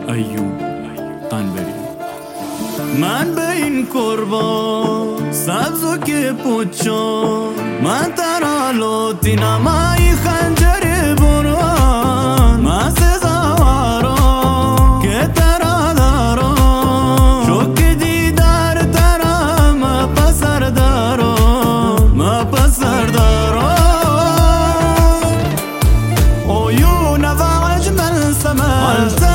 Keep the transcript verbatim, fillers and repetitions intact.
ایوب قنبری. من به این قربان سبزو که پوچو من ترالو تینمای خنجر بران من سزاوارو که ترا دارو شوک دیدار ترا ما پسر دارو ما پسر دارو عيون ضاع اجمل سماء